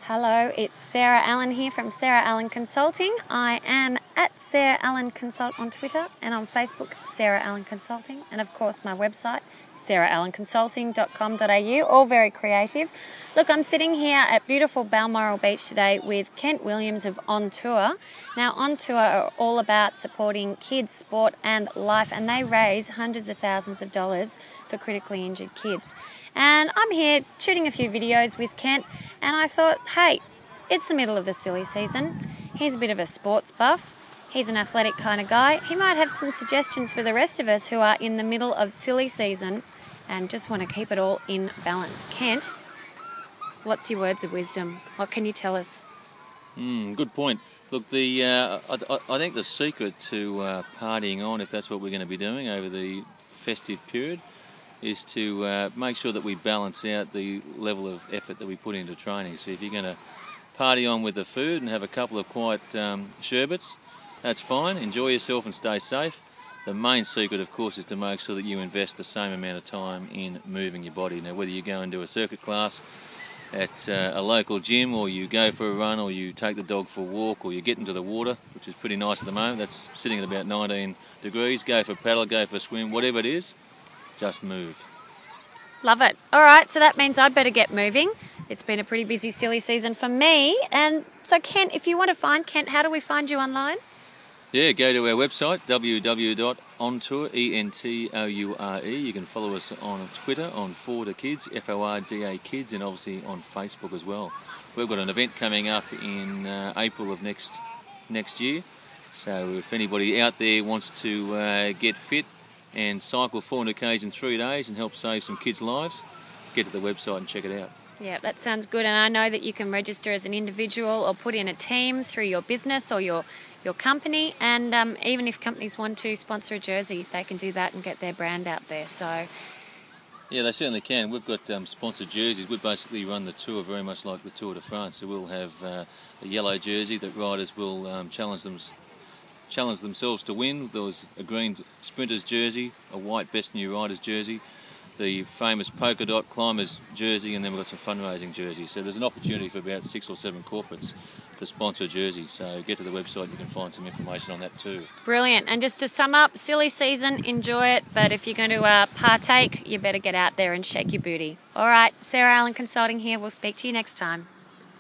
Hello, it's Sarah Allen here from Sarah Allen Consulting. I am at Sarah Allen Consult on Twitter and on Facebook, Sarah Allen Consulting, and of course my website, sarah-allen-consulting.com.au, all very creative. Look, I'm sitting here at beautiful Balmoral Beach today with Kent Williams of On Tour. Now, On Tour are all about supporting kids, sport and life, and they raise hundreds of thousands of dollars for critically injured kids. And I'm here shooting a few videos with Kent, and I thought, hey, it's the middle of the silly season. He's a bit of a sports buff. He's an athletic kind of guy. He might have some suggestions for the rest of us who are in the middle of silly season and just want to keep it all in balance. Kent, what's your words of wisdom? What can you tell us? Good point. Look, I think the secret to partying on, if that's what we're going to be doing over the festive period, is to make sure that we balance out the level of effort that we put into training. So if you're going to party on with the food and have a couple of quiet sherbets, that's fine. Enjoy yourself and stay safe. The main secret, of course, is to make sure that you invest the same amount of time in moving your body. Now, whether you go and do a circuit class at a local gym, or you go for a run, or you take the dog for a walk, or you get into the water, which is pretty nice at the moment, that's sitting at about 19 degrees, go for a paddle, go for a swim, whatever it is, just move. Love it. All right, so that means I'd better get moving. It's been a pretty busy, silly season for me. And so, Kent, if you want to find Kent, how do we find you online? Yeah, go to our website, www.ontour, E-N-T-O-U-R-E. You can follow us on Twitter, on Forda Kids, F-O-R-D-A Kids, and obviously on Facebook as well. We've got an event coming up in April of next year. So if anybody out there wants to get fit and cycle 400 k's in 3 days and help save some kids' lives, get to the website and check it out. Yeah, that sounds good. And I know that you can register as an individual or put in a team through your business or your company. And even if companies want to sponsor a jersey, they can do that and get their brand out there. So yeah, they certainly can. We've got sponsored jerseys. We basically run the tour very much like the Tour de France. So we'll have a yellow jersey that riders will challenge themselves to win. There was a green sprinters jersey, a white best new riders jersey, the famous polka dot climbers jersey, and then we've got some fundraising jerseys. So there's an opportunity for about 6 or 7 corporates to sponsor a jersey. So get to the website, you can find some information on that too. Brilliant. And just to sum up, silly season, enjoy it. But if you're going to partake, you better get out there and shake your booty. All right, Sarah Allen Consulting here. We'll speak to you next time.